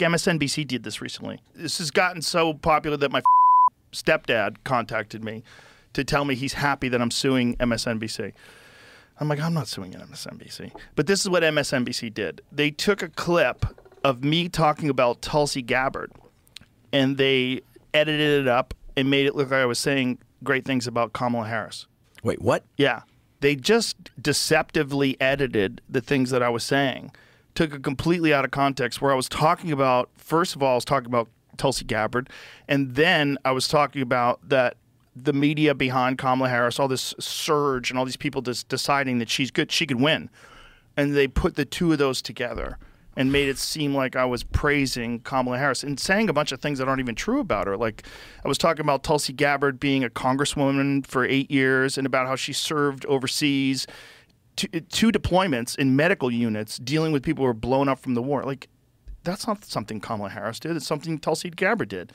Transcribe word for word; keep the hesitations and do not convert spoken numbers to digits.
M S N B C did this recently. This has gotten so popular that my stepdad contacted me to tell me he's happy that I'm suing M S N B C. I'm like, I'm not suing M S N B C. But this is what M S N B C did. They took a clip of me talking about Tulsi Gabbard, and they edited it up and made it look like I was saying great things about Kamala Harris. Wait, what? Yeah. They just deceptively edited the things that I was saying, took it completely out of context, where I was talking about, first of all, I was talking about Tulsi Gabbard, and then I was talking about that the media behind Kamala Harris, all this surge and all these people just deciding that she's good, she could win. And they put the two of those together and made it seem like I was praising Kamala Harris and saying a bunch of things that aren't even true about her. Like, I was talking about Tulsi Gabbard being a congresswoman for eight years and about how she served overseas, two, two deployments in medical units dealing with people who were blown up from the war. Like, that's not something Kamala Harris did. It's something Tulsi Gabbard did.